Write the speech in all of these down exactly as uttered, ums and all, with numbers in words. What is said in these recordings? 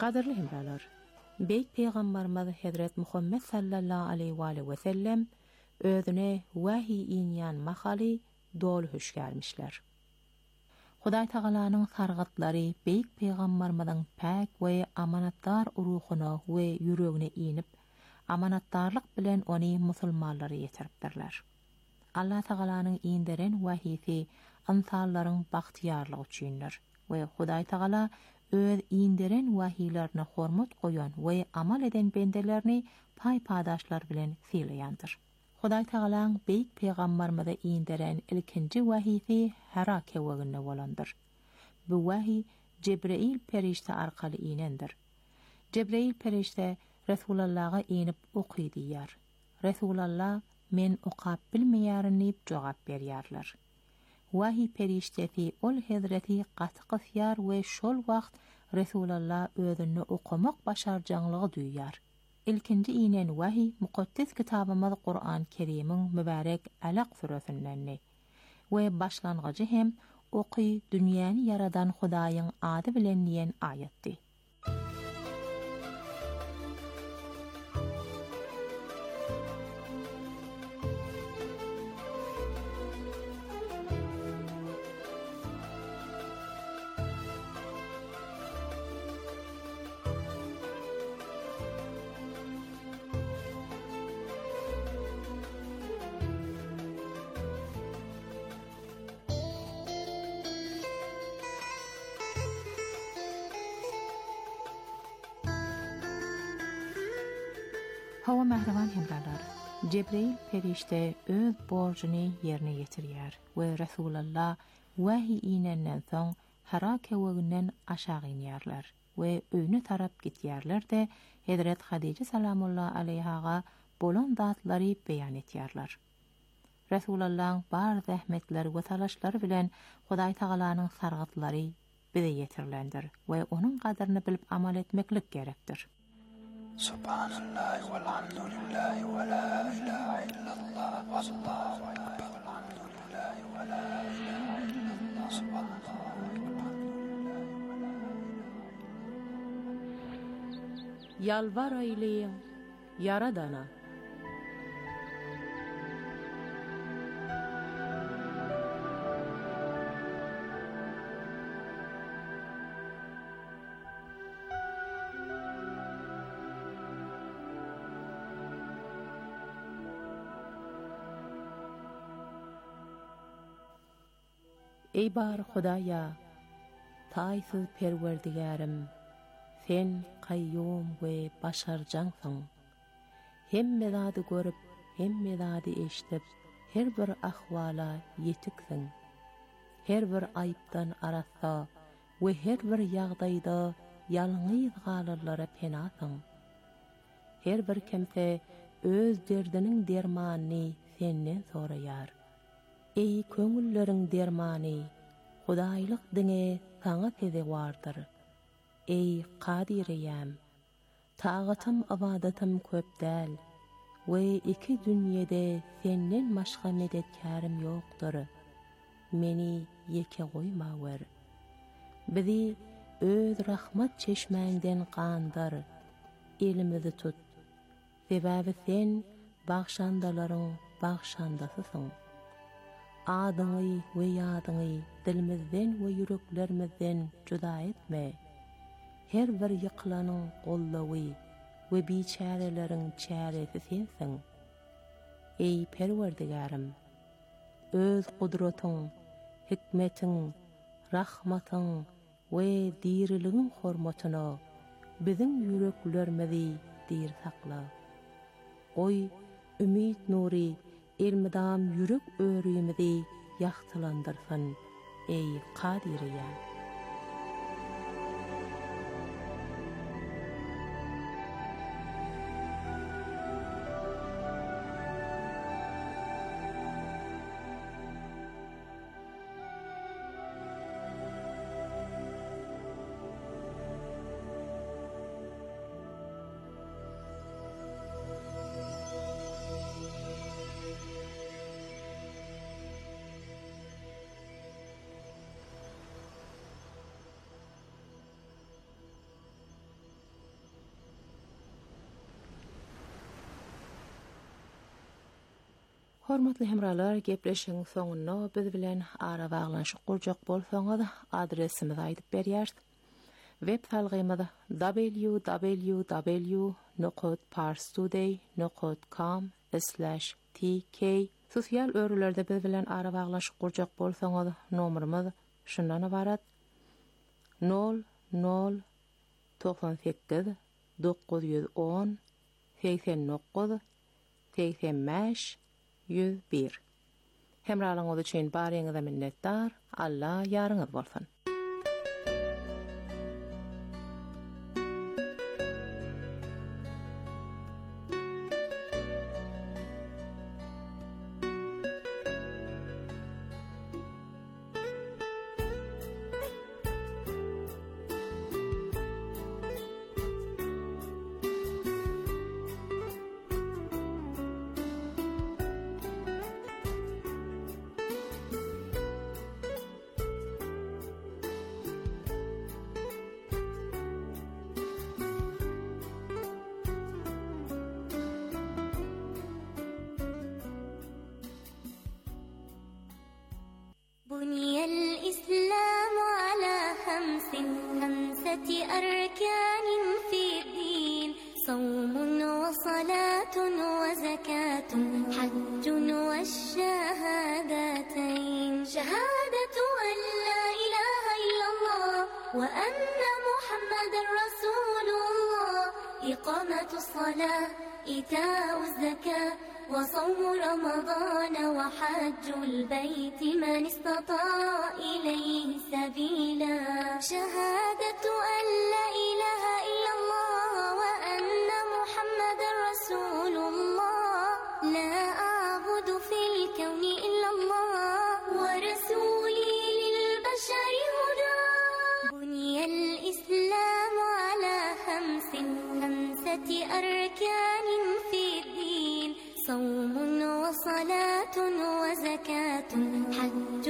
Qadirli hemralar, Beyt Peygamberimiz Hazret Muhammed sallallahu aleyhi ve sellem özüne vahiy inyan mahali dolu huş gelmişler. Hudaý Tagalaның sargatlary Beyt Peygamberimizin pak we amanatdar ruhuna we yüregine inip, amanatdarlyk bilen onu musulmanlara yetiripdirler. Allah Tagalaның inderen wahisi insanlaryň bagtyarlygy üçindir we Hudaý Tagala öz inderen wahiýlaryna hormat goýan we amal eden bendelerini pay-padaşlar bilen fiýleýändir. Hudaý Tagalaň Beyt Peygamberimize inderen ilkinji wahisi Hira keweginde bolandyr. Bu wahy Cebrail perişte arkaly inendir. Cebrail perişte Resulullah'a inip okuy diýär. Resulullah men okap bilmeýärin diýip jogap berýärler. Wahy periştesi ol Hazreti gatqysyar we şol wagt Resulullah özüni okumak başarjanlygy duýýar. İlkinji inen wahy muqaddes kitabymyz Qur'an Kerimiň mübarek Alaq surasyndanny we başlangıcı hem oky dünýäni yaradan Hudaýyň ady bilen diýen ayetdi. Hawa mehriban hemralar, Cebrail perişte öz borcuny ýerine ýetirýär we Resulullah wahy inenden soň Hira keweginden aşağı inýärler we öýüne tarap gitýärler de Hazrat Hadice salamullah aleyhaga bolan datlary beýan etýärler. Resulullah'ın bar zähmetleri we talaşlary bilen Hudaý Tagalaның sargatlary bize ýetirlendir we onuň gadyryny bilip amal etmeklik gerekdir. Subhanallah walhamdulillah wa la ilaha illallah wallahu akbar walhamdulillah wa la ilaha illallah subhanallah walhamdulillah wa la ilaha. Yalvar ayleýin Yaradana. Ey bar Hudaýa, taýsyz perwerdigarim, sen qayyum we başarjansyň. Hemme zady görüp, hemme zady eşitip, her bir ahwala ýetiksiň. Her bir aýypdan arasa we her bir ýagdaýda ýalňyz galarlara penasyň. Her bir kimse öz derdiniň dermanyny senden soraýar. Ey köňülleriň dermany, Hudaýlyk diňe saňa teze wardyr. Ey Qadiriyam, tagatym ibadatym köp däl we iki dünýede senden başga medetkarim ýokdur. Meni ýeke goýma wer. Bizi öz rahmat çeşmäňden gandyr. Elimizi tut. Sebäbi sen bagşandalaryň bagşandasysyň. Adyňy we ýadyňy dilimizden we yüreklerimizden juda etme. Her bir ýyklanyň gollawy we biçäreleriň çäresi sensiň. Ey Perwerdigarim, öz gudratyň, hikmetiň, rahmatyň we diriligiň hormatyna biziň yüreklerimizi dir sakla. Oy ümit nuri elmidam yürek öýrüýümidi ýagtylandyrsyn, ey Qadiriyam. Hormatly hemralar, gepleşiň soňunda biz bilen ara baglanşyk gurjak bolsaňyz adresimizi aýdyp berýär. Web salgymyz w w w nokta parstoday nokta com slash t k. Sosial örülerde biz bilen ara baglanşyk gurjak bolsaňyz nomerimiz şundan ibarat: nol nol doksan sekiz dokuz yüz on seksen dokuz seksen beş yüz bir. Hemralyňyz üçin baryňyza minnetdar. Allah ýarıňyz bolsun. بني الإسلام على خمس خمسة أركان في الدين: صوم وصلاة وزكاة حج والشهادتين. شهادة أن لا إله إلا الله وأن محمد رسول الله، إقامة الصلاة إيتاء الزكاة وصوم رمضان وحج البيت من استطاع إليه سبيلا. شهادة أن لا إله إلا الله وأن محمد رسول الله، لا أعبد في الكون إلا الله ورسولي للبشر هدى. بني الإسلام على خمس خمسة أركان في الدين: صوم وصلاة وزكاة حج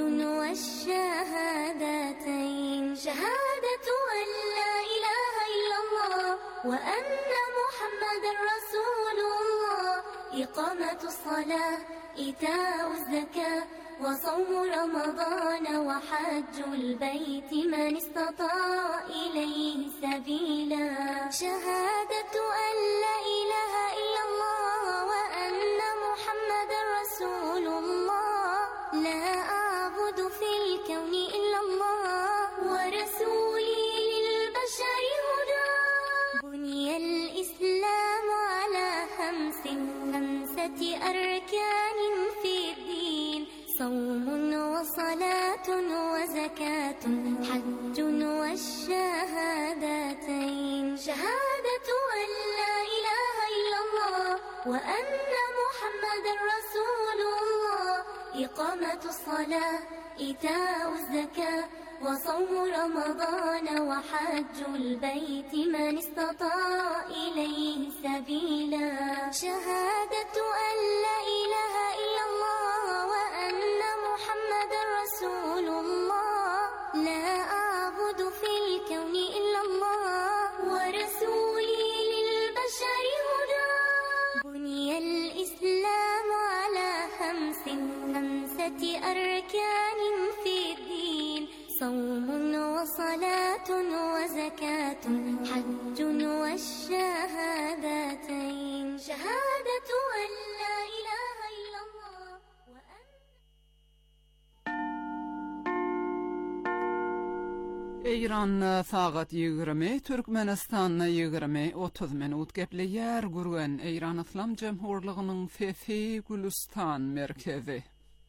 والشهادتين. شهادة أن لا إله إلا الله وأن محمد رسول الله، إقامة الصلاة إيتاء الزكاة وصوم رمضان وحج البيت من استطاع إليه سبيلا. شهادة أن لا إله إلا الله وأن محمد رسول الله، لا أعبد في الكون إلا الله ورسولي للبشر هدى. بني الإسلام على خمس خمسة أركان في الدين: صوم وصلاة وزكاة حج والشهادتين. شهادة أن لا إله إلا الله وأن محمد رسول الله، إقامة الصلاة إيتاء الزكاة وصوم رمضان وحج البيت من استطاع إليه سبيلا. شهادة أن لا إله إلا الله وأن محمد رسول الله، لا أعبد في الكون إلا الله ورسولي للبشر هدى. بني الإسلام على خمس خمسة أركان في الدين: صوم وصلاة وزكاة حج والشهادتين. شهادة أن لا إله إلا الله وأن İran sagat yigirmi, Türkmenistan yigirmi otuz minut gepleýär gurgan İran İslam Jemhurlygynyň Fethi Gülistan merkezi.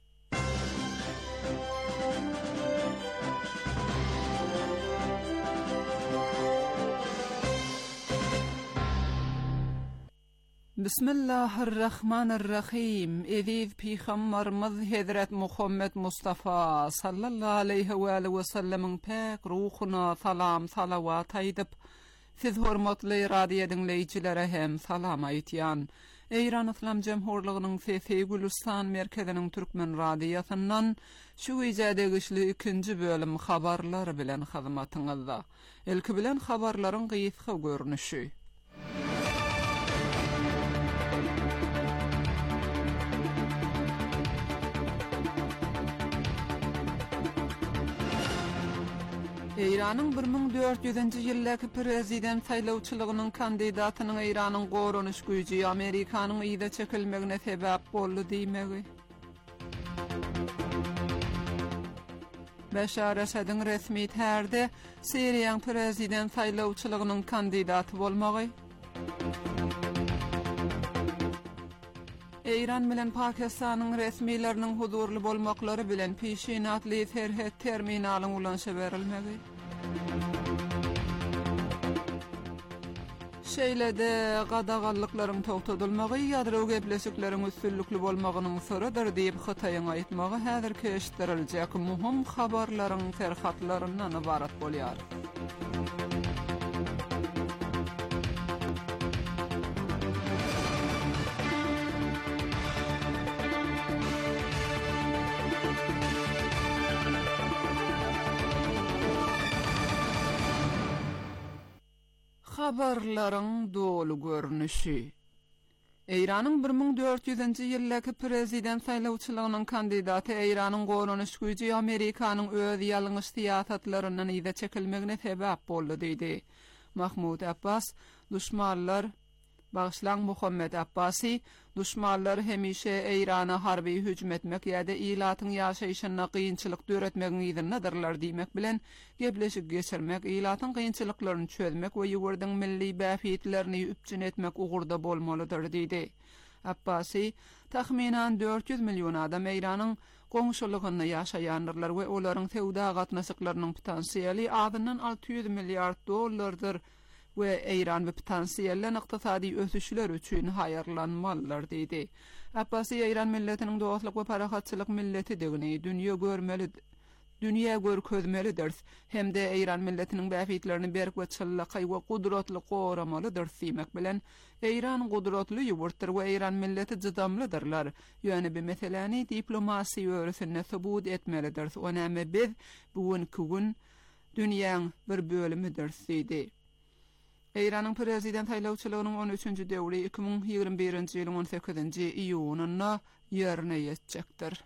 Bismillahirrahmanirrahim. Ediz Peygamberimiz Hazret Muhammed Mustafa sallallahu aleyhi ve sellem'in pek ruhuna salam salavat aýdyp, siz hormatly radio dinleýijilere hem salam aýtýan. İran İslam Jemhurlygynyň Fethi Gülistan merkeziniň türkmen radiýasyndan şu ýerde güçli ikinji bölüm habarlar bilen hyzmatyňyzda. Ilki bilen habarlaryň gysga görnüşi. Eýranyň bir ming dört ýüzünji ýyldaky prezident saýlawçylygynyň kandidatynyň Eýranyň goranyş güýji Amerikanyň ýyda çekilmegine sebäp boldy diýmegi. Beşar Esad'ın resmi tärde Siriýanyň prezident saýlawçylygynyň kandidaty bolmagy. Eýran bilen Pakistanyň resmileriniň huzurly bolmaklary bilen pişinatly terhet terminalyň ulanşa berilmegi. Şeýlede gadagallyklaryň togtadylmagy ýadro gepleşikleriň üstünlükli bolmagynyň soradyr diýip Hytaýyň aýtmagy häzir keşdiriljek muhim habarlaryň terhatlaryndan ibarat bolýar. Habarlaryň dolu görnüşi. Eýranyň bir ming dört ýüzünji ýyldaky prezident saýlawçylygynyň kandidaty Eýranyň goranyş güýji Amerikanyň öz ýalňyş siýasatlarynyň ýyda çekilmegine sebäp boldy diýdi. Mahmud Abbas, düşmanlar Bağışlan Muhammed Abbasi, düşmanlar hemişe Eýrana harby hüjüm etmek ýa-da ilatyň ýaşaýyşyna kynçylyk döretmegiň ýerindädirler diýmek bilen gepleşik geçirmek, ilatyň kynçylyklaryny çözmek we ýurduň milli bäfitlerini üpçün etmek ugurda bolmalydyr diýdi. Abbasi, tahminan dört yüz milyon adam Eýranyň goňşulygynda ýaşaýandylar we olaryň sewda gatnaşyklarynyň potensiýali adyndan altı yüz milyard dollardyr. We Eýran we potansiýallan ykdysady ösüşler üçin haýarlanmalylar diýdi. Abbasi Eýran milletiniň dostlyk we parahatçylyk milleti degini dünýä görmeli, dünýä görkezmelidir. Hemde Eýran milletiniň bäfitlerini berk we çyllakay we gudratly goramalydyr diýmek bilen Eýran gudratly ýurtdyr we Eýran milleti jydamlydyrlar. Ýöne bir meseleni diplomasi öwrüsinde subut etmelidir. Onäme biz bugünkü gün dünýäň bir bölümidir diýdi. Eýranyň prezident saýlawçylygynyň on üçünji döwri iki ming ýygrimi birinji ýylyň on sekizinji iýunyna ýerine ýetjekdir.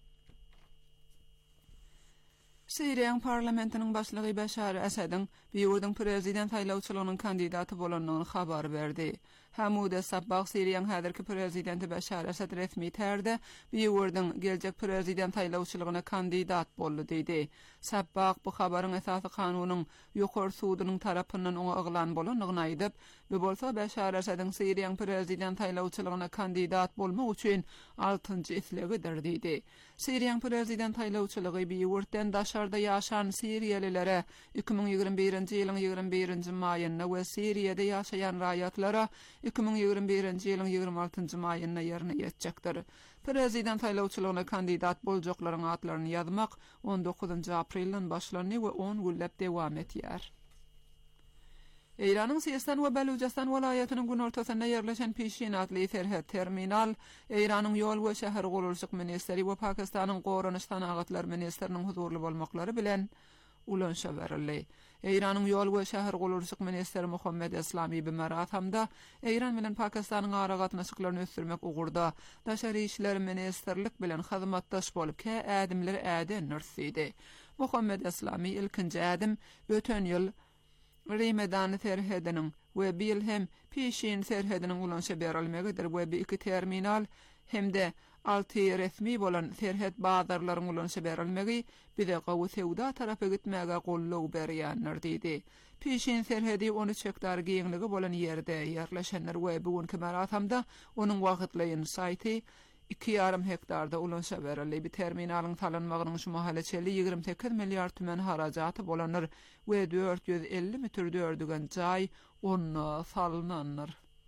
Siriýanyň parlamentiniň başlygy Beşar Esad'yň ýurduň prezident saýlawçylygynyň kandidaty bolanyny habar berdi. Hamuda Sabbaq Siriýanyň häzirki prezidenti Beşar Esad resmi tärde ýurduň geljek prezident saýlawçylygyna kandidat boldy diýdi. Sabbaq bu habaryň esasy kanunyň ýokary sudynyň tarapyndan oňa yglan bolanyny aýdyp, bu bolsa Beşar Esad'yň Siriýanyň prezident saýlawçylygyna kandidat bolmak üçin altynjy islegidir diýdi. Siriýanyň prezident saýlawçylygy bir ýurtdan daşarda ýaşan Siriýalilere iki ming ýygrimi birinji ýylyň ýygrimi birinji maýyna we Siriýede ýaşaýan raýatlara iki ming ýygrimi birinji ýylyň ýygrimi altynjy maýyna ýerine ýetjekdir. Prezident saýlawçylygyna kandidat boljaklaryň atlaryny ýazmak on dokuzunji aprelden başlandy we on güllep dewam etýär. Eýranyň Sistan we Baluchistan welaýatynyň gün ortasynda ýerleşen pişinatly terhet terminal Eýranyň ýol we şäher gurulşyk ministeri we Pakistanyň goranyş sanagatlar ministeriniň huzurly bolmaklary bilen ulanşa berildi. Eýranyň ýol we şäher gurulşyk ministeri Muhammed Eslami bir maratamda Eýran bilen Pakistanyň ara gatnaşyklaryny ösdürmek ugurda daşary işler ministerlik bilen hyzmatdaş bolup kä ädimleri äden nursydy. Muhammed Eslami ilkinji ädim ötön ýyl Rimedan terhediniň we bil hem pişin terhediniň ulanşa berilmegidir we bir iki terminal hemde altı resmi bolan terhet bazarlaryň ulanşa berilmegi bide gawy sewda tarapy gitmäge gollaw berýänler diýdi. Pişin terhedi on üç hektar giňligi bolan ýerde ýerleşenler we bugünkü maratamda onuň wagtlaýyn saýty iki yarım hektarda ulanşa berildi. Bir terminalyň talanmagynyň şu mahaleçeli ýygrimi sekiz milliard tümen harajaty bolanlar we dört yüz elli metr dördügen jaý on salnanlar.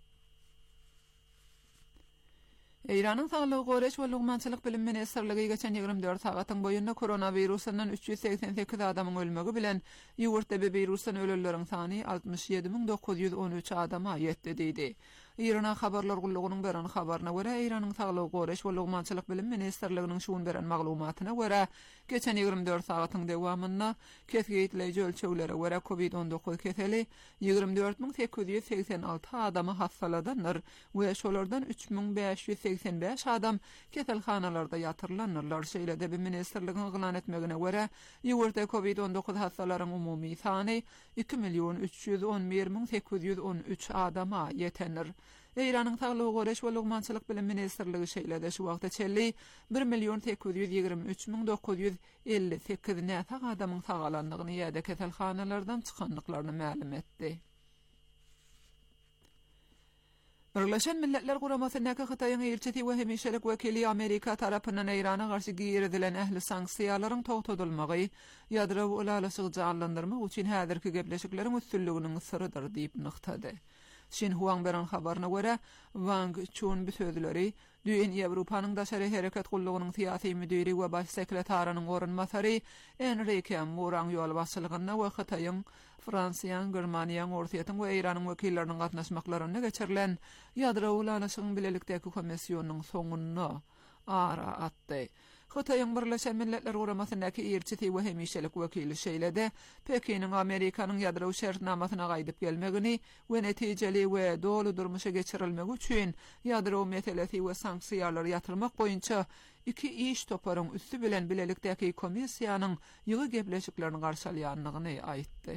Eýranyň Saglyk Goreş we Lugmançylyk bilim ministerligi geçen ýygrimi dört sagatyň boýunda koronawirusundan üç yüz seksen sekiz adamyň ölmegi bilen ýurtda bu wirusdan ölenleriň sany altmış ýedi ming dokuz yüz on üç adama ýetdi diýdi. İran habarlar gullugynyň beren habaryna görä Iranyň Saglyk Goreş we Lugmançylyk bilim ministrliginiň şuun beren maglumatyna görä geçen ýygrimi dört sagatyň dowamynda kesgitleýiji ölçeglere görä covid on dokuz keseli ýygrimi dört miň sekiz ýüz seksen alty adamy hastaladanlar we şolardan üç miň beş ýüz seksen beş adam keselhanalarda ýatyrylanlar. Şeýle-de bilim ministrliginiň gılan etmegine görä ýurtda covid on dokuz hastalarynyň umumy sany iki milyon üç ýüz on bir miň sekiz ýüz on üç adama ýetenir. Iranyň Saglyk Goreş we Lugmançylyk bilim ministrligi şeýle-de şu wagtda çelli bir milyon sekiz ýüz ýygrimi üç miň dokuz ýüz elli sekiz näsa adamyň sagalandygyny ýa-da keselhanalardan çykanlyklaryny ma'lum etdi. Birleşen Milletler Guramasyndäki Hytaýyň elçisi we hemişelik wekili Amerika tarapyndan Irana garşy giýerdilen ähli sanksiýalaryň togtadylmagy, ýadro ulalyşygy janlandyrmak üçin häzirki gepleşikleriň üstünliginiň syrydyr diýip nyktady. Xinhua beren habaryna görä, Wang Chun bu sözleri düýün Ýewropanyň daşary hereket gullugynyň syýasy müdiri we baş sekretarinyň orunmasary Enrique Moran ýol başçylygyna we Hytaýyň, Fransiýanyň, Germaniýanyň, Orsiýatyň we Iranyň wekilleriniň gatnaşmaklaryna geçirilen ýadro ulanyşygyň bilelikdäki komissiýonyň soňuny ara atdy. Hytaýyň Birleşen Milletler Guramasyndäki elçisi we hemişelik wekili şeýle-de Pekiniň Amerikanyň ýadro şertnamasyna gaýdyp gelmegini we netijeli we dolu durmuşa geçirilmek üçin ýadro meselesi we sanksiýalar ýatyrmak boýunça iki iş toparyň üstü bilen bilelikdäki komissiýanyň ýygy gepleşiklerini garşalýanlygyny aýtdy.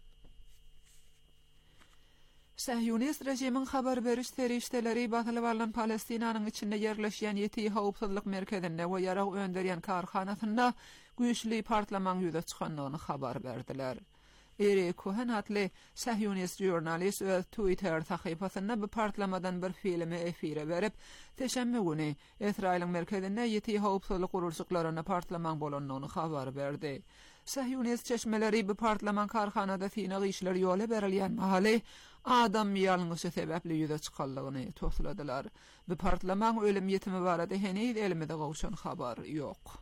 Sahyonist rejimiň habar beriş serişdeleri batyly bolan Palestinanyň içinde ýerleşýän ýeti howpsuzlyk merkezinde we ýarag önderýän karhanasynda güýçli partlaman ýüze çykanlygyny habar berdiler. Eri Cohen adly Sahyonist jurnalist öz Twitter sahypasynda bu partlamadan bir filmi efire berip, teşemme güni Israýlyň merkezinde ýeti howpsuzlyk gurulşyklaryna partlaman bolanlygyny habar berdi. Sahyonist çeşmeleri bu partlaman karhanada synagy işler ýola berilýän mahaly adam ýalňyşy sebäpli ýüze çykanlygyny tosladylar. Bu partlaman ölüm ýetimi barada henüz elimde gowşan habar ýok.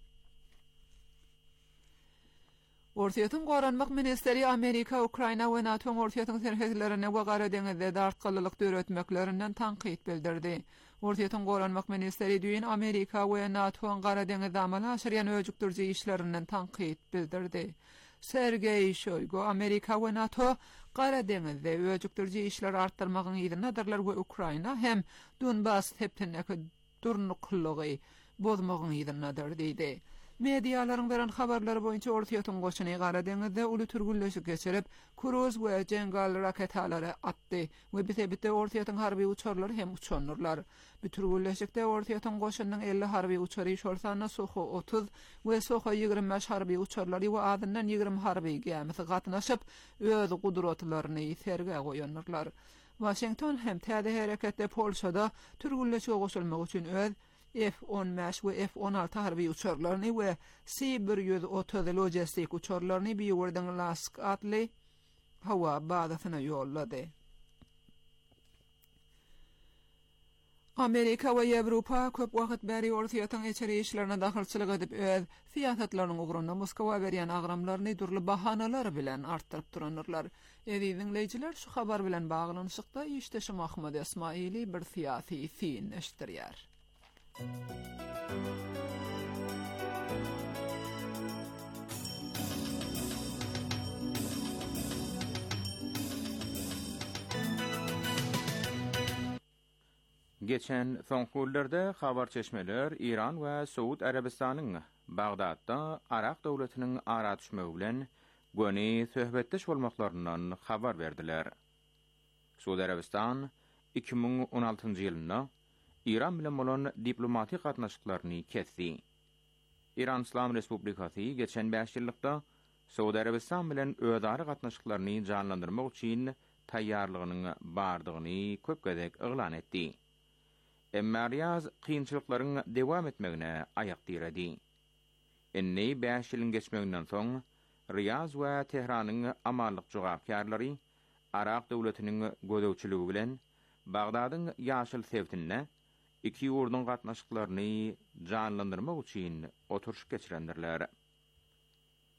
Orsiýatyň goranmak ministeri Amerika, Ukraina we NATO Orsiýatyň serhezlerine we Gara deňizde dartgylylyk döretmeklerinden tanqid bildirdi. Orsiýatyň goranmak ministeri düýün Amerika we NATO Gara deňizde amal aşyrýan öjükdirji işlerinden tanqid bildirdi. Sergey Shoygu Amerika we NATO Gara deňizde öjükdirji işler artdyrmagyň ýerlerler we Ukraina hem Donbas tepdeneki durnuklygy bozmagyň ýerlerdir diýdi. Mediýalaryň beren habarlary boýunça Orsiýatyň goşuny Gara deňizde uly türgülleşik geçirip, kruz we jengal raketalary atdy we bitebitde Orsiýatyň harby uçarlary hem uçanlar. Bu türgülleşikde Orsiýatyň goşunyň elli harby uçary şorsana Soho otuz we Soho ýygrimi beş harby uçarlary we adyndan ýygrimi harby gemisy gatnaşyp öz gudratlaryny serge goýanlar. Washington hem täze hereketde Polşada türgülleşige goşulmak üçin öz F on beş we F on altı harby uçarlaryny we C bir ýüz otuz logistik uçarlaryny biýerden Lask atly hawa bazasyna ýollady. Amerika we Ýewropa köp wagt beri Orsiýatyň içeri işlerine dahilçilik edip öz siýasatlarynyň ugrunda Moskwa berýän agramlaryny durly bahanalar bilen artdyryp duranlar. Eýdiňleýijiler şu habar bilen baglanyşykda Ýeşdeşi Mahmud Esmaili bir siýasy fin eşdirýär. Geçen soňky habar çeşmeler İran we Suud Arabistanyň Bagdadda Arak dowlatynyň ara düşmegi bilen göni söhbetdeş bolmaklaryndan habar berdiler. Suud Arabistan iki ming on altyncı ýylynda İran bilen bolan diplomatik gatnaşyklaryny kesdi. İran Islam Respublikasy geçen beş ýyllykda Suud Arabistan bilen özara gatnaşyklaryny janlandyrmak üçin taýýarlygynyň bardygyny köp gezek eglan etdi. Emma Riyaz kynçylyklaryň dewam etmegine aýak diredi. Enne beş ýylyň geçmeginden soň Riyaz we Tehranyň amallyk jogapkärleri Arak dowlatynyň gödäwçiligi bilen Bagdadyň ýaşyl sewtine iki ýurdun gatnaşyklaryny janlandyrmak üçin oturuş geçirendirler.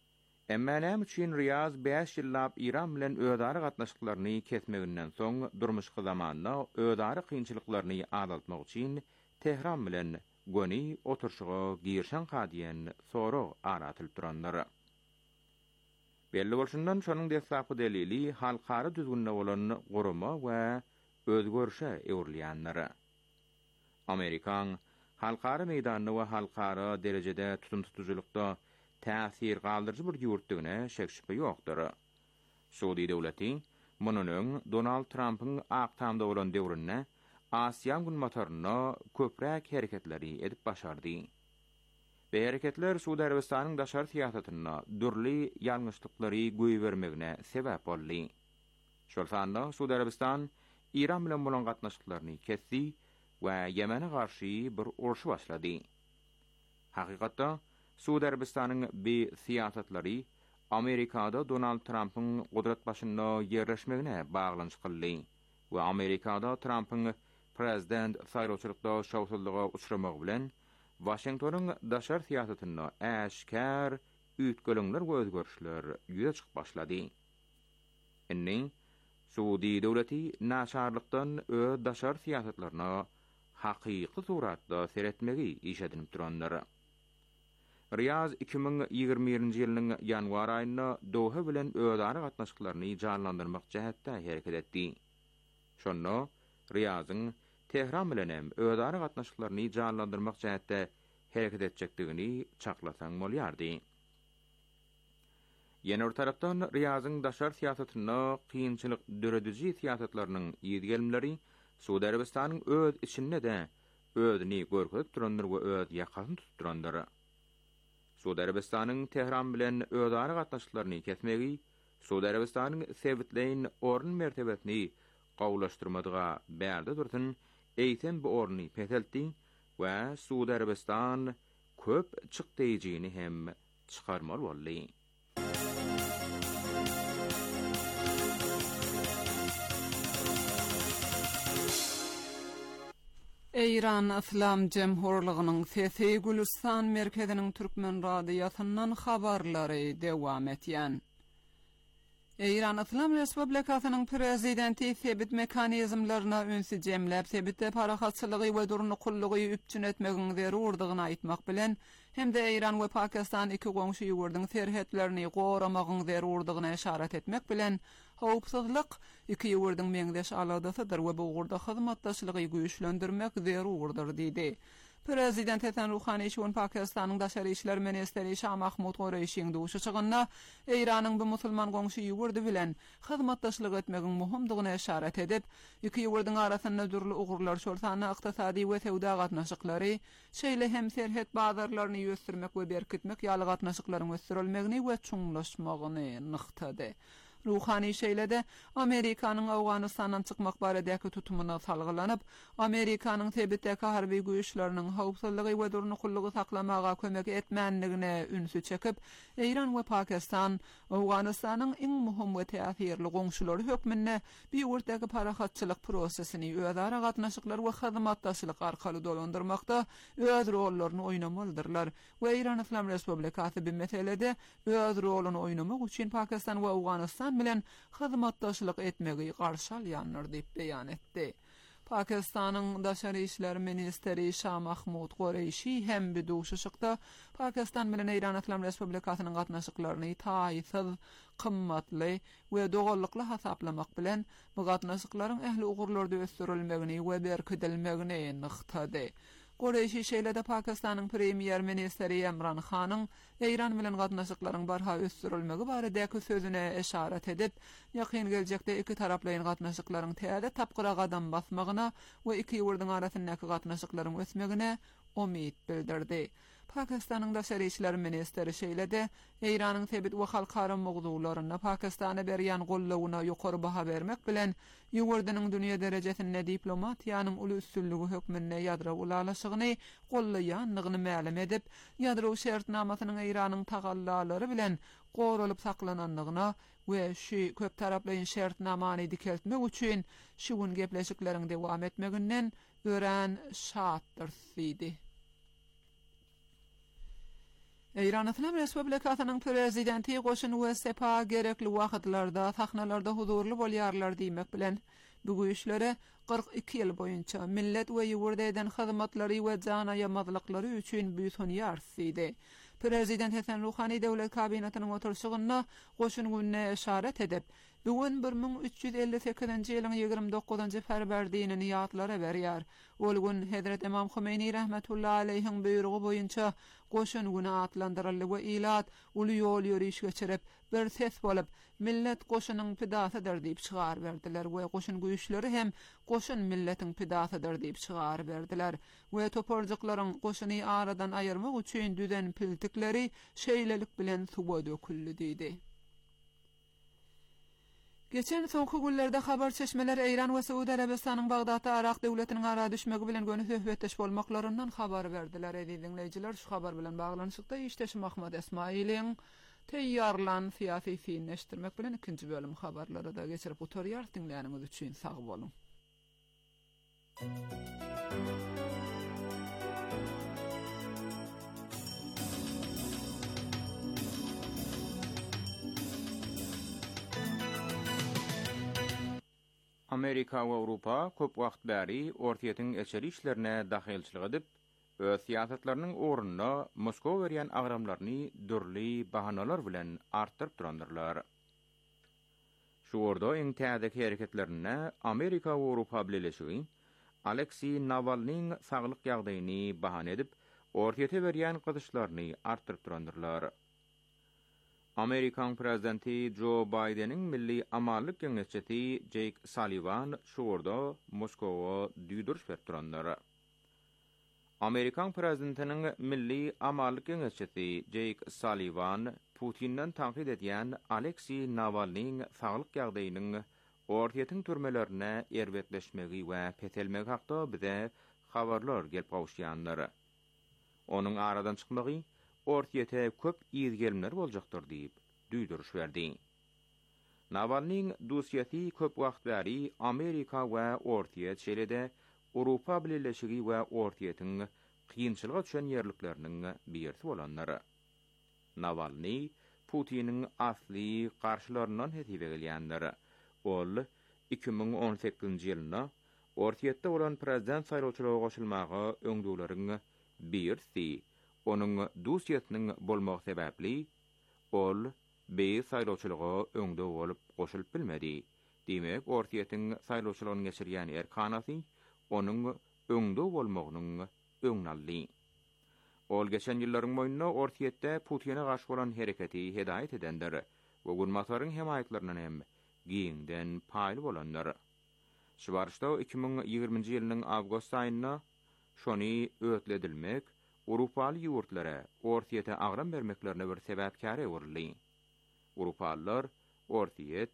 Emma näme üçin Riyaz beş ýyllap İran bilen ödary gatnaşyklaryny kesmeginden soň durmuşky zamanda ödary kynçylyklaryny azaltmak üçin Tehran bilen göni oturşyga girşen hadiyen sorag aratylyp duranlar. Belli bolşundan şonuň desapy delili halkara düzgünde bolan guruma we özgörüşe ewrilýänler. Amerikan halkara meýdanyny we halkara derejede tutum tutuculukda täsir galdyrjy bir ýurtdygyna şek şüphe ýokdur. Suudi döwleti munyň Donald Trump'yň aktamda bolan döwründe Asiýan gün motoruny köpräk hereketleri edip başardy. Bu hereketler Suudi Arabistanyň daşary siýasatyna dürli ýalňyşlyklary goý bermegine sebäp boldy. Şol sanda Suudi Arabistan İran bilen bolan gatnaşyklaryny kesdi we Ýemene garşy bir uruş başlady. Hakykatda Suudi Arabistanyň bu siýasatlary Amerikada Donald Trump'yň gudrat başynda ýerleşmegine baglanyş kıldy we Amerikada Trump'yň prezident saýlawçylykda şowsuzlyga uçramak bilen Washingtonyň daşary siýasatyna äşkär üýtgeliňler we özgörüşler ýüze çykyp başlady. Indi Suudi döwleti naşarlykdan öz daşary siýasatlaryna hakyky suratda seretmegi işedinip duranlar. Riyaz iki bin ýygrimi-birinji ýylynyň ýanwar aýynda Doha bilen ödary gatnaşyklaryny janlandyrmak jähetde hereket etdi. Şonda Riyazyň Tehran bilen hem ödary gatnaşyklaryny janlandyrmak jähetde hereket etjekdigini çaklasaň bolýardy. Ýene bir tarapdan Riyazyň daşary siýasatyna kynçylyk döredüji siýasatlarynyň ýetgelmleri Suudi Arabistanyň öz içinde de özüni görkezip duranlar we öz ýakasyny tutup duranlar. Suudi Arabistanyň Tehran bilen ödary gatnaşyklaryny kesmegi Suudi Arabistanyň sebitleýin orun mertebesini gawlaşdyrmadyga bärde dursun eýtem bu oruny peteltdi we Suudi Arabistan köp çykdyjyny hem çykarmaly boldy. İran Islam Cemhurlygynyň Sesi Gülistan merkeziniň türkmen radiýasyndan habarlary dewam etýän. İran Islam Respublikasynyň prezidenti sebit mekanizmlaryna ünsü jemläp sebitde parahatçylygy we durnukullygy üpçün etmegiň zerurdygyny aýtmak bilen hem de İran we Pakistan iki goňşy ýurdyň serhetlerini goramagyň zerurdygyna işaret etmek bilen howpsuzlyk iki ýurdyň meňdeş aladasydyr we bu ugurda hyzmatdaşlygy güýçlendirmek zerurdyr diýdi. Prezident Hasan Ruhani şuň Pakistanyň daşary işler ministeri Şah Mahmud Qureşiň duşy çygyna Iranyň bu musulman goňşy ýurdy bilen hyzmatdaşlyk etmegiň muhimdigine işaret edip, iki ýurdyň arasynda durly ugurlar şolsany ykdysady we sewda gatnaşyklary, şeýle hem serhet bazarlaryny ýösürmek we berkitmek ýaly gatnaşyklaryň ösdürilmegini we çuňlaşmagyny nyktady. Ruhani şeýlede Amerikanyň Awganystandan çykmak baradäki tutumuna salgylanyp, Amerikanyň sebitdäki harby güýçleriniň howpsuzlygy we durnukullygy saklamaga kömek etmänligine ünsü çekip, İran we Pakistan Awganystanyň iň muhim we täsirli goňşulary hökmünde bir ýurtdaky parahatçylyk prosesini ödary gatnaşyklar we hyzmatdaşlyk arkaly dolandyrmakda öz rollaryny oýnamalydyrlar we İran Islam Respublikasy bu meselede öz roluny oýnamak üçin Pakistan we Awganystan bilen hyzmatdaşlyk etmegi garşy alýanlar diýip beýan etdi. Pakistanyň daşary işler ministeri Şah Mahmud Qureşi hem bir duşuşykda Pakistan bilen İran Islam Respublikasynyň gatnaşyklaryny taýsyz, kymmatly we dogallykly hasaplamak bilen bu gatnaşyklaryň ähli ugurlarda ösdürilmegini we berkidilmegini nyktady. Qureşi şeýlede Pakistanyň premier ministeri Imran Khanyň İran bilen gatnaşyklaryň barha ösdürilmegi baradäki sözüne işaret edip, ýakyn geljekde iki taraplaryň gatnaşyklaryň täze tapgyra gadam basmagyna we iki ýurdyň arasyndaky gatnaşyklaryň ösmegine umid bildirdi. Pakistanyň daşary işler ministeri şeýlede İranyň sebit we halkara mowzularyna Pakistana berýän gollawyna ýokary baha bermek bilen ýurdynyň dünýä derejesinde diplomatiýanyň uly üstünligi hökmünde ýadro ulalaşygyny gollaýanlygyny ma'lum edip, ýadro şertnamasynyň İranyň tagallalary bilen goralyp saklananlygyna we şu köp taraplaryň şertnamany dikeltmek üçin şu gepleşikleriň dewam etmeginden ören şatdyr diýdi. İran İslam Respublikasynyň prezidenti goşun we sepa gerekli wagtlarda sahnalarda huzurly bolýarlar diýmek bilen bu güýçlere kırk iki ýyl boýunça millet we ýurda eden hyzmatlary we jana ýamazlyklary üçin büýsün ýarsydy. Prezident Hasan Ruhani döwlet kabinetiniň oturşygyna goşun gününe işaret edip, bugün bir ming üç ýüz elli sekizinji ýylyň ýygrimi dokuzynjy ferberdini ýatlara berýär. Ol gün Hedret Imam Humeyni rahmetullahi aleyhiň buýrugy boýunça goşun güni atlandyryldy we ilat uly ýol ýürüş geçirip bir ses bolup millet goşunyň pidasydyr diýip çygar berdiler we goşun güýçleri hem goşun milletiň pidasydyr diýip çygar berdiler we toporjyklaryň goşuny aradan aýyrmak üçin düzen piltikleri şeýlelik bilen suwa döküldi diýdi. Geçen soňky günlerde habar çeşmeler Iran we Suudi Arabistanyň Bagdatda Arak döwletiniň ara düşmegi bilen göni söhbetdeş bolmaklaryndan habar berdiler. Dinleýijiler, şu habar bilen baglanyşykda işdeşim Ahmad Esmailiň teýýarlan syýasy fiýilneşdirmek bilen ikinji bölüm habarlary da geçirip oturýar. Dinleýäniňiz üçin sag bolun. Amerika we Awropa köp wagt bäri ortaýetin eçeri işlerine dahilçilik edip, öz siýasatlarynyň ornuny Moskow berýän agramlaryny dürli bahanalar bilen artdyryp durandyrlar. Şu orda iň täzeki hereketlerine Amerika we Awropa bileşigi Alexey Navalnyň saglyk ýagdaýyny bahana edip, ortaýete berýän gyzyşlaryny artdyryp durandyrlar. Amerikan prezidenti Joe Biden'in milli amallyk ýeňeçisi Jake Sullivan şu orda Moskowa düýdürüş berip durandar. Amerikan prezidentiniň milli amallyk ýeňeçisi Jake Sullivan Putin'den tanqid edýän Alexey Navalnyň saglyk ýagdaýynyň ortaýetin türmelerine erbetleşmegi we petelmegi hakda bize habarlar gelip gawşýanlar. Onuň aradan çykmagy ortaýete köp ýyzgelimler boljakdyr diýip düýdürüş berdi. Navalnyň dossiýasy köp wagt bäri Amerika we ortaýet şeýlede Awropa bileşigi we ortaýetiň kynçylyga düşen ýerlikleriniň birisi bolanlar. Navalny Putiniň asly garşylaryndan hetip gelýänler. Ol iki ming on sekizinji ýylyna ortaýetde bolan prezident saýlawçylygyna goşulmagy öňdülerini birisi onuň dossiýasynyň bolmagy sebäpli ol beý saýlawçylyga öňde bolup goşulyp bilmedi. Demek, ortaýetiň saýlawçylygyny geçirýän erkanasy onuň öňde bolmagynyň öňnaldy. Ol geçen ýyllaryň boýunça ortaýetde Putin'e garşy bolan hereketi hedaýet edenler we gurmatlaryň hemaýetleriniň hem giňden paýly bolanlar. Şubarşda iki ming ýygrimiňji ýylynyň awgust aýyna şony ötledilmek Awropaly ýurtlara ortaýete agram bermeklerine bir sebäpkär ewrildi. Awropalylar ortaýet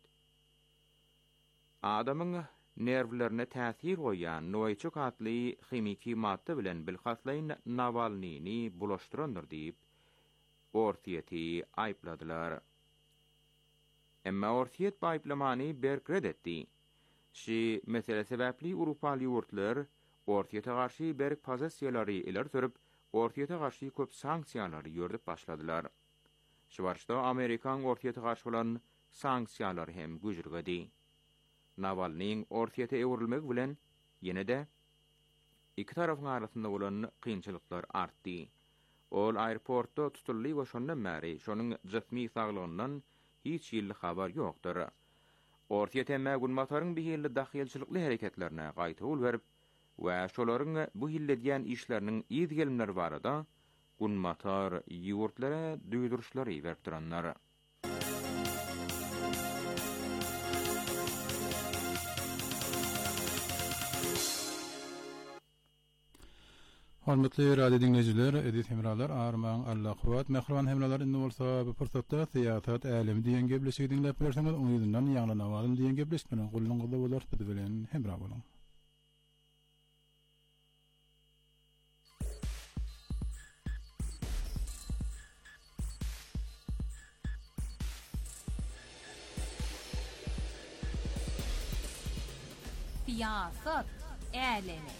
adamyň nerwlerine täsir goýan noýçuk atly chemiki madda bilen bilhaslaýyn Navalnyny bulaşdyrandyr diýip ortaýeti aýpladylar. Emma ortaýet bu aýplamany berkred etdi. Şi mesele sebäpli Awropaly ýurtlar ortaýete garşy berk pozisiýalary ileri sürüp ortaýete garşy köp sanksiýalary ýördüp başladylar. Şubarşda Amerikan ortaýete garşy bolan sanksiýalary hem güýjürgedi. Navalnyň ortaýete ewrilmegi bilen ýene-de iki tarafyň arasynda bolan kynçylyklar artdy. Ol aeroportda tutuldy we şondan bäri şonuň jismi saglygyndan hiç ýyly habar ýokdur. Ortaýete mägulmatlaryň biherli dahilçilikli hereketlerine gaýta berip we şolaryň bu hilledýän işleriniň ýyzgelimleri barada gunmatar ýurtlara düýdürüşleri berip duranlar. Hormatly radio dinleyijiler, edit hemralar, armaň Allah kuwat, mehriban hemralar indi bolsa bu pursatda syýasat älemi diýen gepleşigi dinläp berseňiz, oň ýüzünden ýaňlanawalym diýen gepleşmeniň gulluňyzda bolar bilen hemra bolun. Siyasat älemi.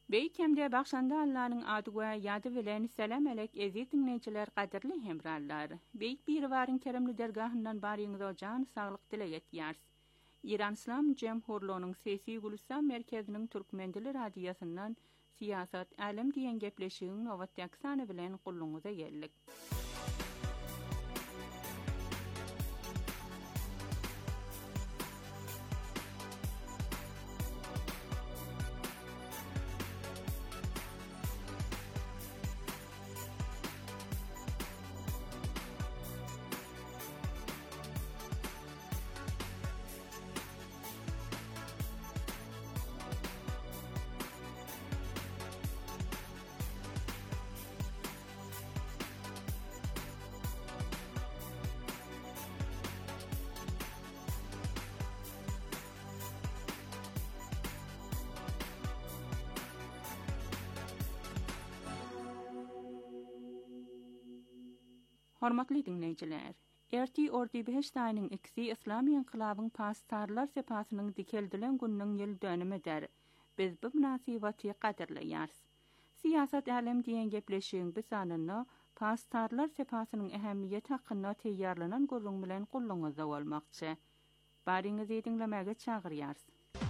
Beýkemde baxşanda Allah'ın adı we ýady bilen selam alek eziz dinleýijiler, gaderli hemrallar. Beýik bir warın keremli dergahyndan baryňyza jan saglyk dileýet ýars. İran İslam Jemhurluğunyň Sesi Gulistan merkeziniň Türkmendili radiosynyň Siyasat Alem diýen gepleşigiň nowatdaky sany bilen gulluňyza geldik. Hormatly dinleýijiler, erti ordy beş taýynyň ikisi Islamy inqilabyň pastarlar sepasynyň dikeldilen günniň ýyl dönümidir. Biz bu münasibaty gaderleýärs. Siyasat alem diýen gepleşigiň bu sanyny pastarlar sepasynyň ähemmiýeti hakynda teýýarlanan gurrun bilen gulluňyza bolmakçy. Baryňyzy dinlemäge çagyrýars.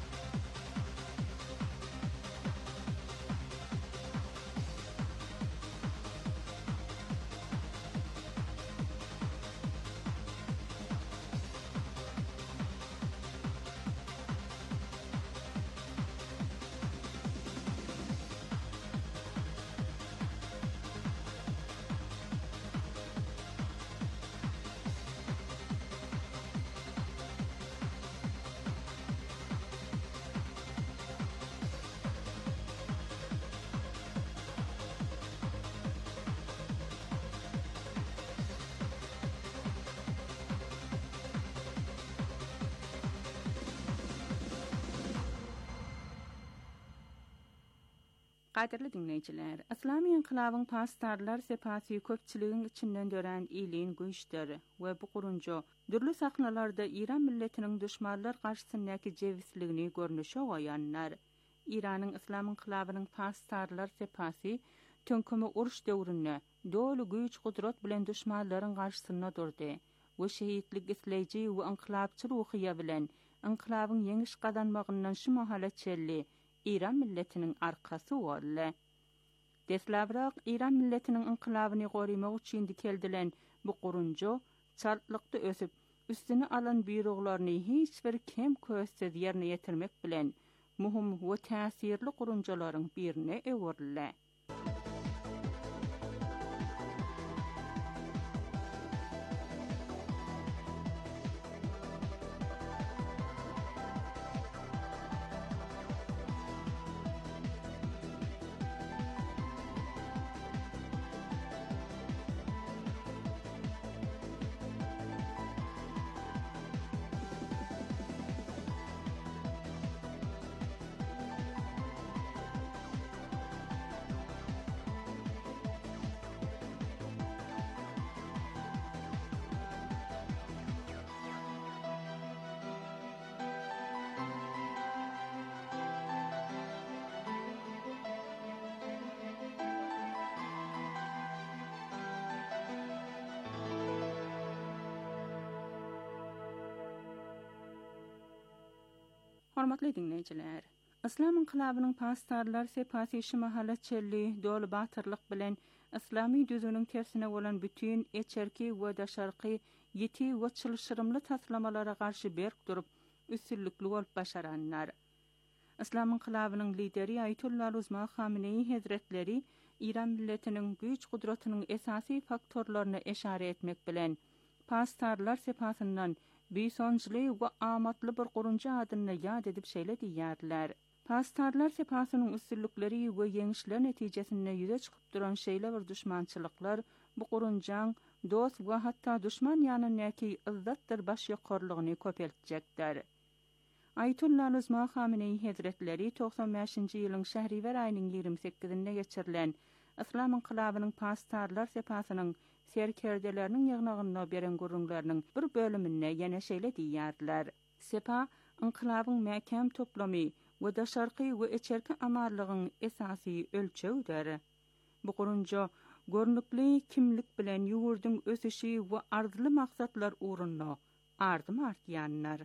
Gaderli dinleýijiler, Islamy inqilabyň pastarlar sepasy köpçiligiň içinden dören ýylyň güýçleri we bu gurunja dürli sahnalarda İran milletiniň düşmanlar garşysyndaky jewisligini görnüşe goýanlar. İranyň Islam inqilabynyň pastarlar sepasy tönküme uruş döwründe dolu güýç gudrat bilen düşmanlaryň garşysyna durdy we şehitlik isleýji we inqilabçy ruhyýa bilen inqilabyň ýeňiş gadanmagyndan şu mahala çelli İran milletiniň arkasy bolla. Deslabrak İran milletiniň inqilabyny gorymak üçin dikeldilen bu gurunja çartlykda ösüp üstüne alan buyruklaryny hiç bir kim köýsez ýerine ýetirmek bilen muhim we täsirli gurunjalaryň birine öwürle. Hormatly dinleýijiler, Islam inqilabynyň pastarlar sepasy şu mahala çelli dolu batyrlyk bilen Islamy düzüniň tersine bolan bütün eçerki we daşarky ýeti we çylşyrymly taslamalara garşy berk durup üstünlikli bolup başaranlar. Islam inqilabynyň lideri Ayetullah Uzma Khamenei Hazretleri İran milletiniň güýç gudratynyň esasy faktorlaryna eşare etmek bilen pastarlar sepasyndan beýsonçly we amatly bir gurunja adyny ýad edip şeýle diýýärler. Pastarlar sepasynyň üstünlikleri we ýeňişler netijesinde ýüze çykyp duran şeýle bir düşmançylyklar bu gurunjaň dost we hatda düşman ýanyndaki izzatdyr baş ýokarlygyny köpeltjekler. Ayetullah Uzma Khamenei Hazretleri doksan beşinji ýylyň Şähriwer aýynyň ýigirmi sekizinde geçirilen Islam inqilabynyň pastarlar sepasynyň serkerdeleriniň ýygnagyna beren gurunlarynyň bir bölümine ýene şeýle diýýärler. Sepa inqilabyň mäkem toplamy we da şarkı we içerki amarlığın esasy ölçewdir. Bu gurunja görnükli kimlik bilen ýugurdyň ösüşi we arzuly maksatlar uğrunda ardım artýanlar.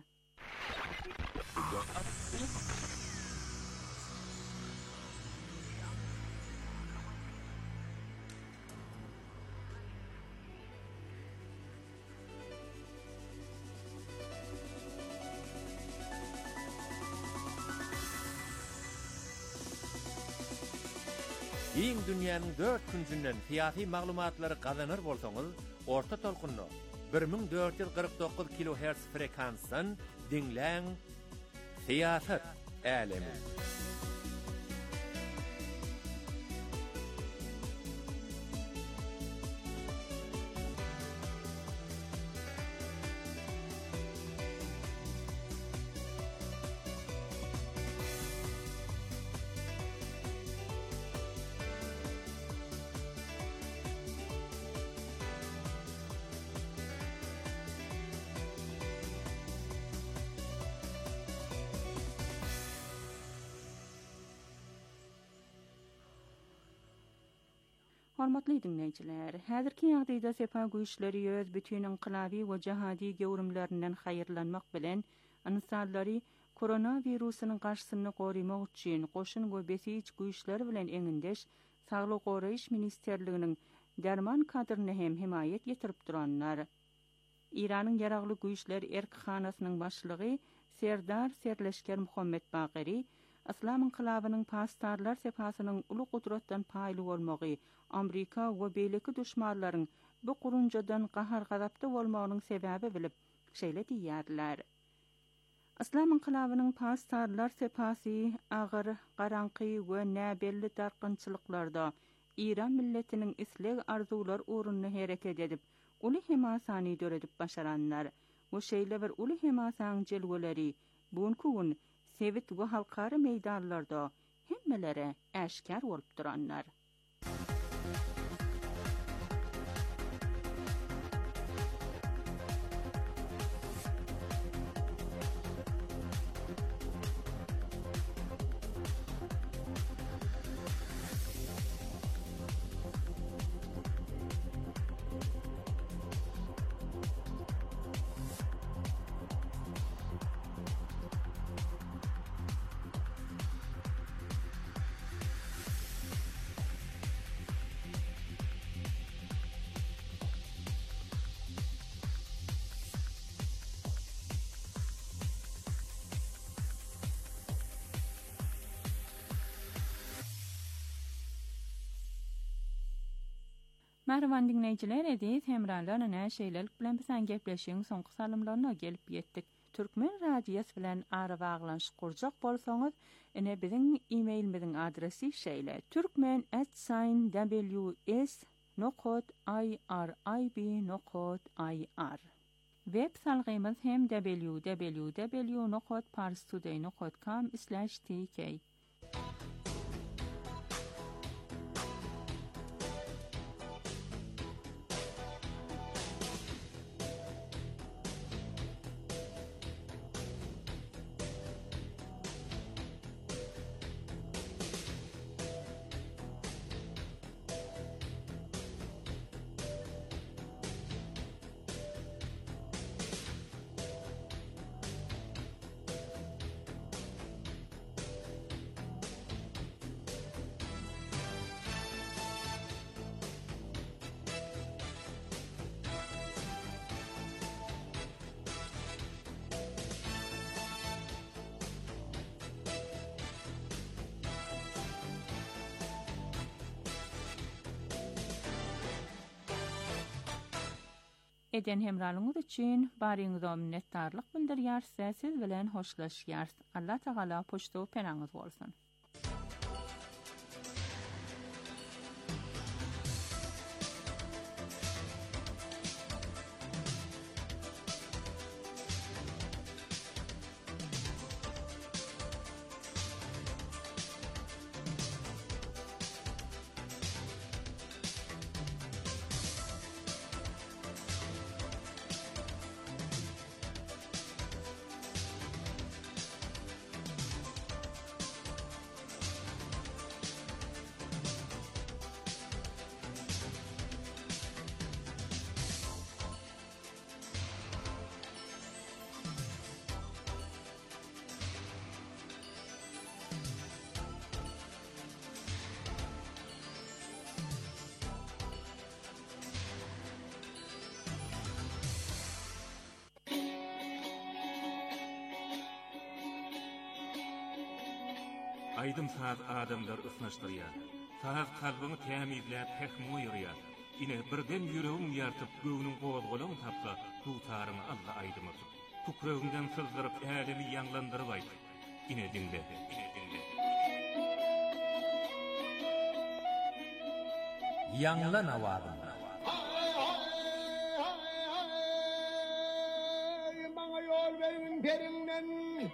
Iň dünýäniň dört künsünden siyasi maglumatlary gazanır bolsaňyz, orta tolkunny bir ming dört yüz kırk dokuz kilohertz frekansdan dinläň. Siyasat älemi. Hormatly dinleyijiler, häzirki ýagdaýda sepa güýçleri ýöz bütün inqilabi we jihadi gewrimlerinden haýyrlanmak bilen insanlary koronawirusynyň garşysyny gorymak üçin goşun we besiç güýçleri bilen eňindeş Saglyk goraýyş ministerliginiň derman kadryny hem himayet ýetirip duranlar. İranyň ýaragly güýçler erkihanasynyň başlygy Serdar Serleşker Muhammed Baqeri Islam inqilabynyň pastarlar sepasynyň uly gudratdan paýly bolmagy, Amerika we beýleki düşmanlaryň bu gurunjadan gahar gazapda bolmagynyň sebäbi bilip şeýle diýýärler. Islam inqilabynyň pastarlar sepasy agyr, garanky we näbelli darqynçylyklarda İran milletiniň isleg arzular uğrunda hereket edip, uly hemasany döredip başaranlar. Bu şeýle bir uly hemasaň jelweleri buňky gün Sewit we halkary meýdanlarda hemmelere äşkar bolup duranlar. Merhaban dinleyijiler, edis hemralarla näşeýlelik bilen bilen gepleşiň soňky salymlaryna gelip ýetdik. Türkmen radiýasy bilen ara baglanşyk kurjak bolsaňyz, ene biziň e-mailimiziň adresi şeýle: türkmen at w s nokta i r i b nokta i r. Web salgymyz hem w w w nokta parstoday nokta com slash t k. Eden hemralyňyz üçin baryňyza minnetdarlyk bildirýär, siz bilen hoşlaşýar. Allah Taala poşto penaňyz bolsun. Aydım saat adamlar ısnaştırıyor. Saat kalbini temizlep hekmi uyuruyor. Ine birden yüreğim yartıp göğünün qoğulğulun tapsa, tutarını Allah aydımır. Kukrağından sızdırıp älemi yanlandırıp ayt. Ine dinle, ine dinle. Yanla navadım. Bana yol verin perinden.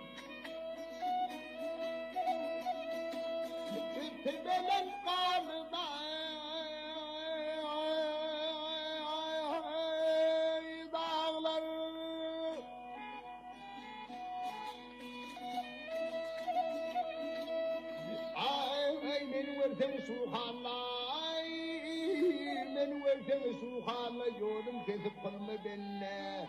Tübelen kalıda dağlar. Ay beni versen suhalay, beni versen suhalay, yolum kesip kılma benimle.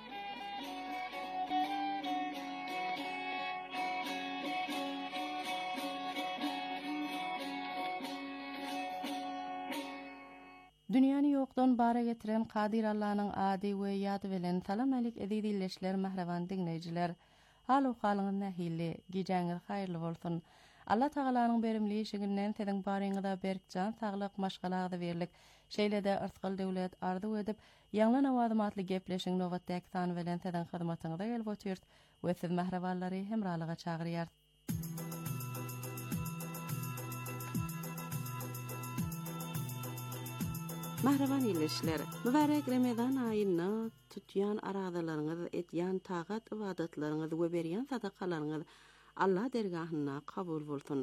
Dünýäni ýokdan bara getiren Kadir Allah'nyň ady we ýady bilen salam alik edilýärler mahrawan dinleýijiler. Halu halyňyz nähili, gijaňyz haýyrly bolsun. Allah Taalanyň berimli işiginden seziň baryňyzda berkjan, saglyk, maşgalagda berlik. Şeýlede ırskal döwlet arzu edip, ýanlan awadymatly gepleşiň nowatdaky san bilen seziň hyzmatyňyza gelip otýar we siz mahrawallary hemralyga çagyrýar. Mahrawan ýylyşlar, mübarek Ramazan aýyna tutýan aradalaryňyz, etýän tagat ibadatlaryňyz we berýän sadakalaryňyz Allah dergahyna kabul bolsun.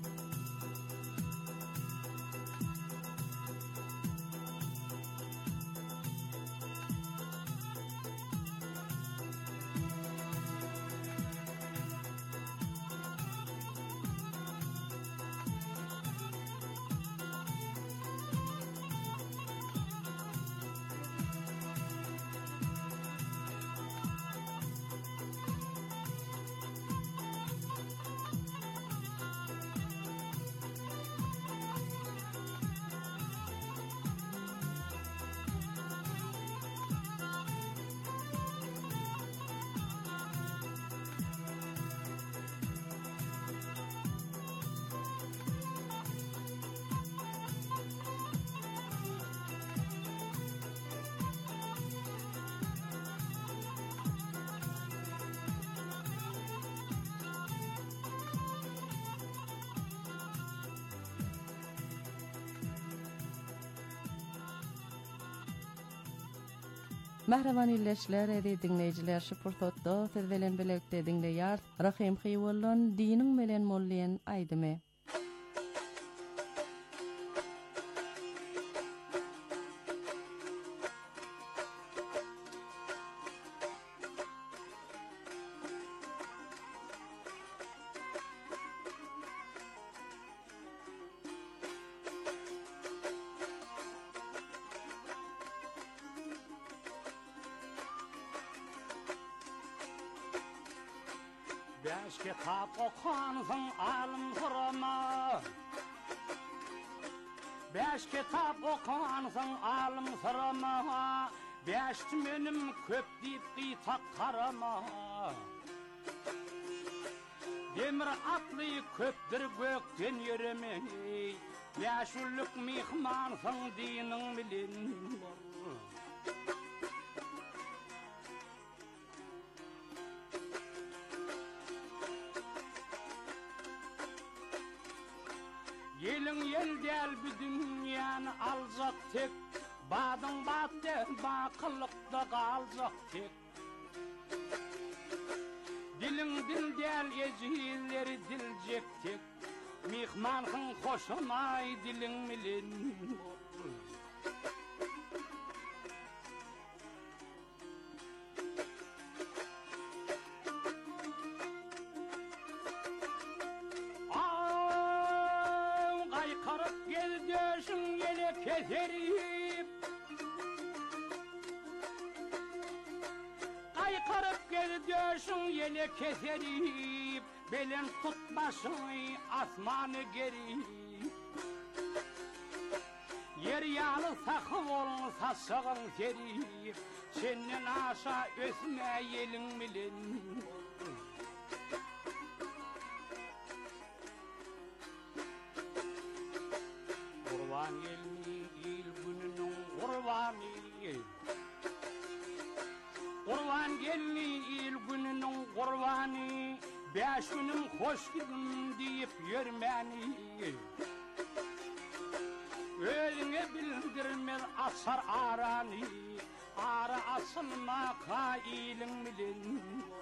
Mahrawan ýylyşlar, edi dinleýijiler, şu pursatda siz bilen birlikde dinleýär. Rahim Hyýwallan diniň bilen mollayan aýdymy. Beş kitap okuansın alım sırama. Beş kitap okuansın alım sırama. Beş benim köp deyip kıytak karama. Demir atlı köptür gökten yürümeyi. Beşulluk mihmansın dinin bilin var. Yelin yel del bir dünyanı alacak tek. Badın battı bakılıkta kalacak tek. Dilin dil del ecihilleri dilecek tek. Mihmanhın hoşunay dilin milin. Keserip Kaykırıp geldiyorsun yele keserip Belen tutmasın asmanı geri Yer yağlı sakı olun saçağın serip Senin aşağı ösme yelin bilin beş günüm hoş gidin deyip yürmeni. Özüne bildirmez asar arani, ara asılma kailin bilin.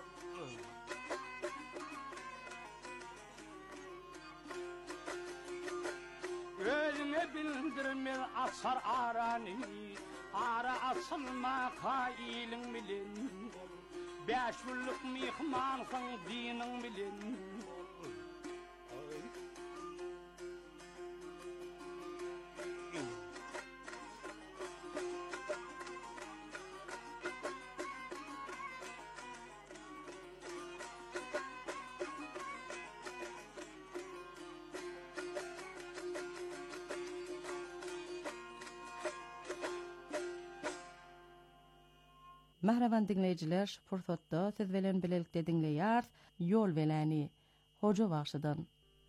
Özüne bildirmez asar arani, ara asılma kailin bilin. Beş yıllık mihmansın dinin bilin. Mahravan dinleyiciler, şu pursatda siz bilen bilelikde dinleýär, ýol welani, Hoca Bagşydan.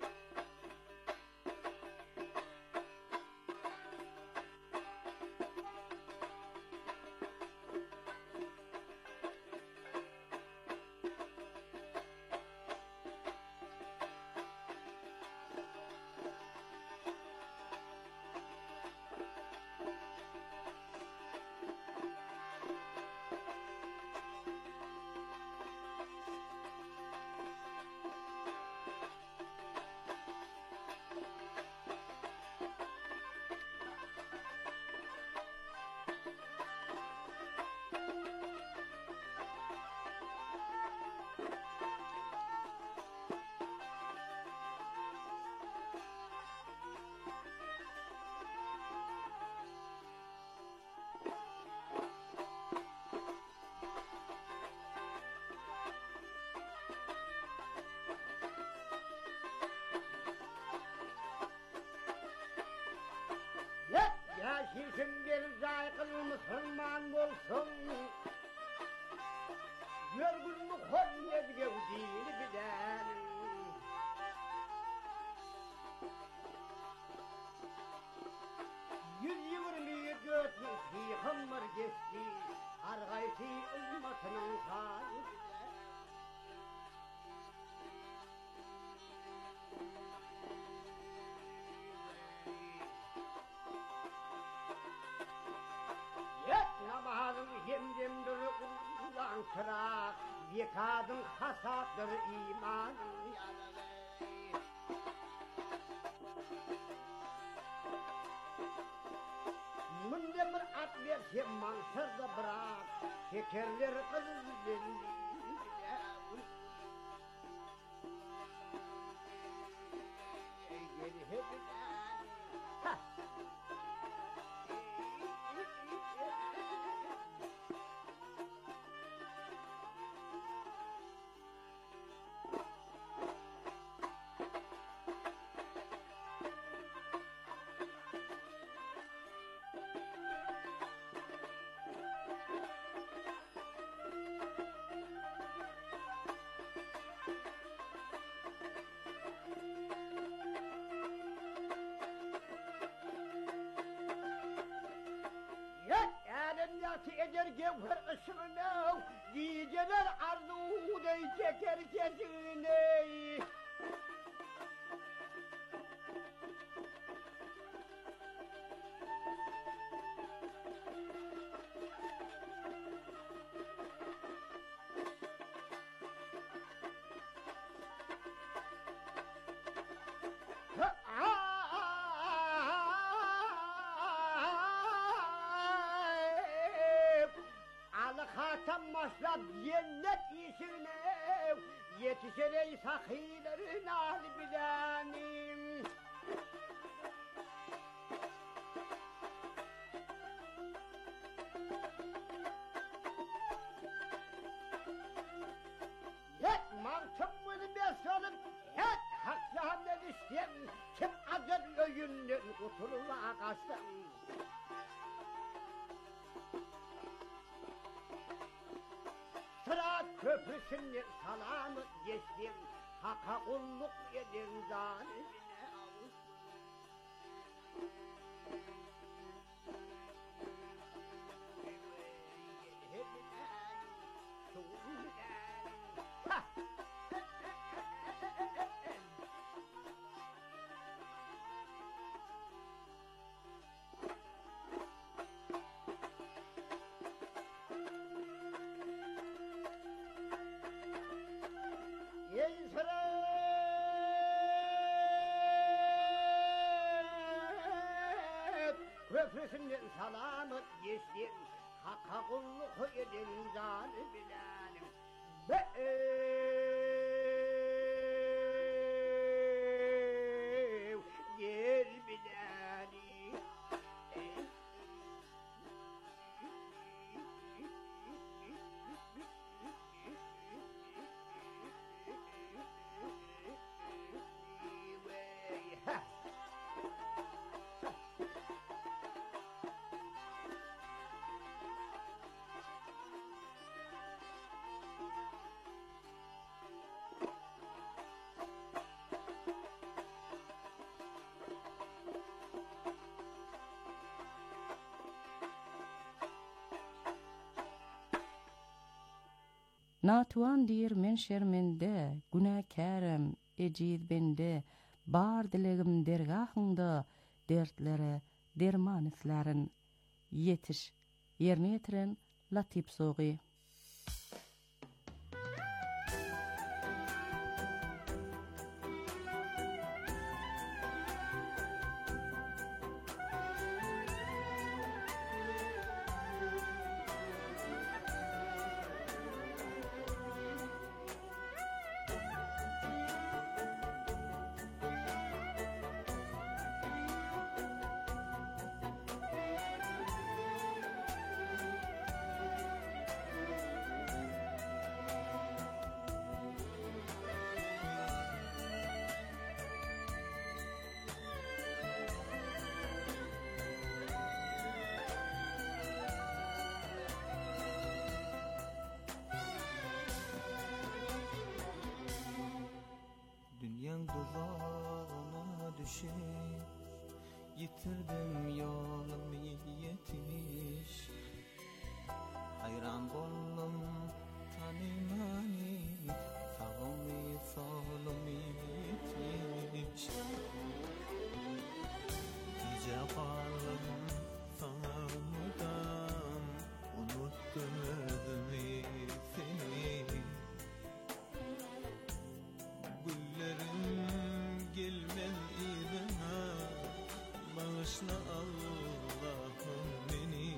Yaşasın bir zaykıl Müslüman bolsun, Yorgun Muhammed gevdini bilen. Yüz yirmi dört peygamber geçti, argaysi ümmetinin sahibi. Namazın yemdemdir ulan çırak, yekadın hasattır imanın yanı. Mındemir at verse mansır da bırak, şekerler kızıl belli. Geri hepiden, ha! Yatı eder gevher ışığına, geceler arzuda çeker kesine. Hatam başlap cennet işine, yetişerey sahilerin hali bilenim. Yet mantımını besalım, yet haklarından istem, kim adır öyünden kuturula kastam. Sırat köprüsünden salamı geçtim, haka kulluk eden zalimine. Hepiden, çoğundan, ha! köprüsünden salamı yesin. Hakka kulluk edin zalim bilalim. Be gel bilali. Natuan dir men şermende, günäkärem, ejid bende, bar dilegim dergahında, dertlere derman islärin. Yetiş, yerine yetiren Latip Soği. Dünyanın tuzağına düşüp yitirdim yolumu yetiş. Hayran boldum tanımani, sağımı solumı yetiş. Gece kaldım sanamadan, unuttum özümü seni. Güllerim gelmez idana, bağışla Allah'ım beni.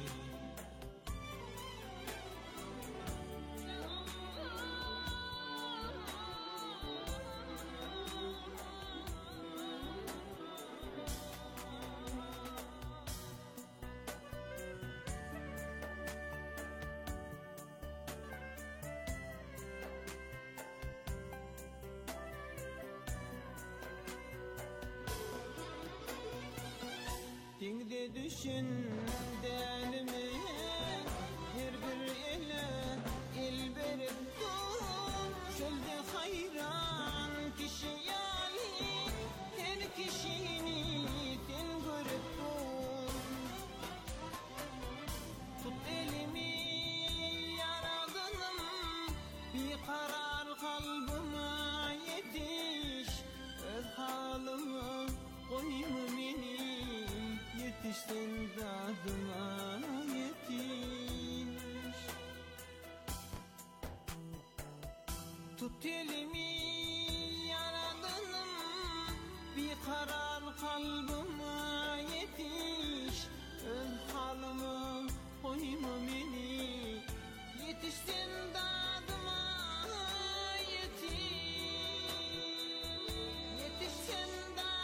Dingde düşün delimi, her bir ele el berip dur. Çölde hayran kişi yani, her kişini ten görüp dur. Tut elimi yaradanım, bir karar kalbime yetiş. Öz halımı koyma beni, yetiştin dadıma yetiş. Tut elimi yaradanım, bir karar kalbime yetiş. Öz halımı koyma beni, yetiştin dadıma yetiş. Yetiştin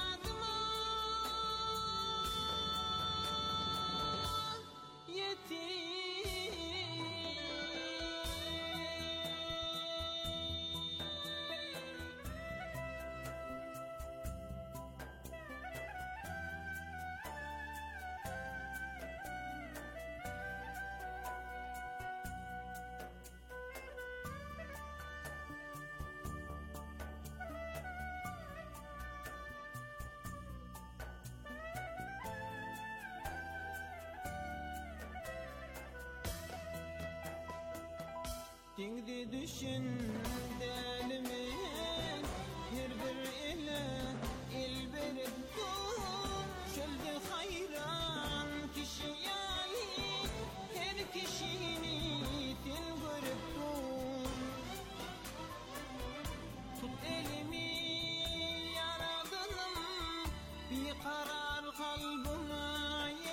Dingde düşün delimi, her bir ele el berip dur. Çölde hayran kişi yani, her kişini ten görüp dur. Tut elimi yaradanım, bir karar kalbime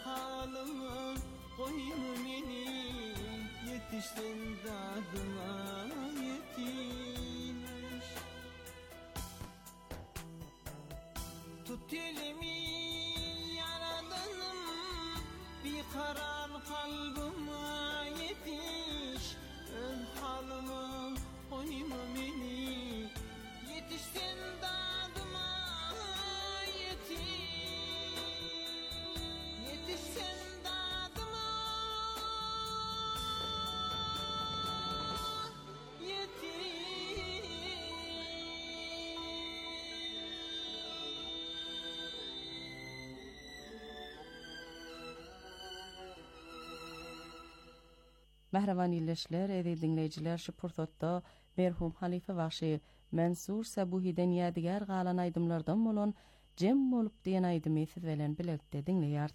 halıma koyma beni, yetiştin dadıma yetiş. Tut elimi yaradanım, bir karar kalbıma yetiş. Öl halıma koyma beni, yetiştin dadıma yetiş. Yetiştin dadıma yetiş. Mehrevan illeşler, edi dinleyiciler, şu pursatda merhum Halife Vahşi Mansur Sabuhi'den yadigar galan aydımlardan bolan Cem bolup diýen aýdymy siz bilen birlikde dinleýär.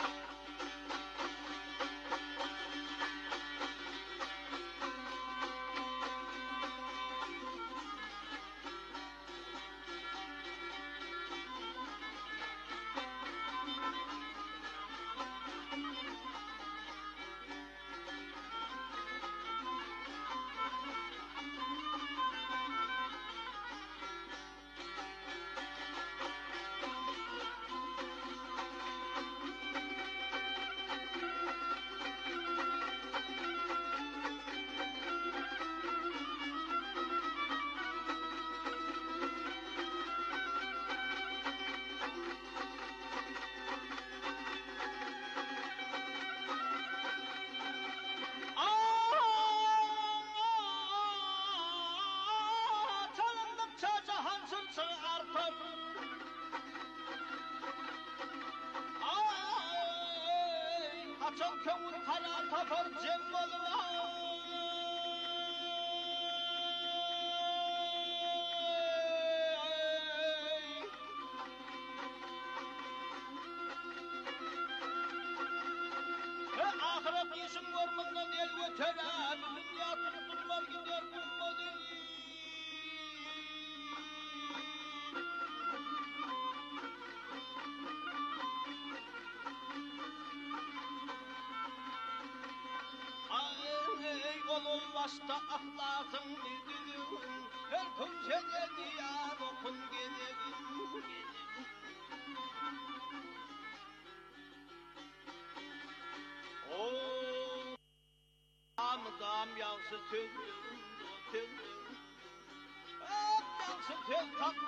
Açan kömür kalan tapar Cem bolup ahiret yeşim görmekten el götür, dünya tutullar gider bulmadı. Ay olun başta ahlakın düdüğün, her gün çedeni ya dokun gelirim. Oh, dam dam yansı tüldüm, tüldüm, hep yansı tüldüm.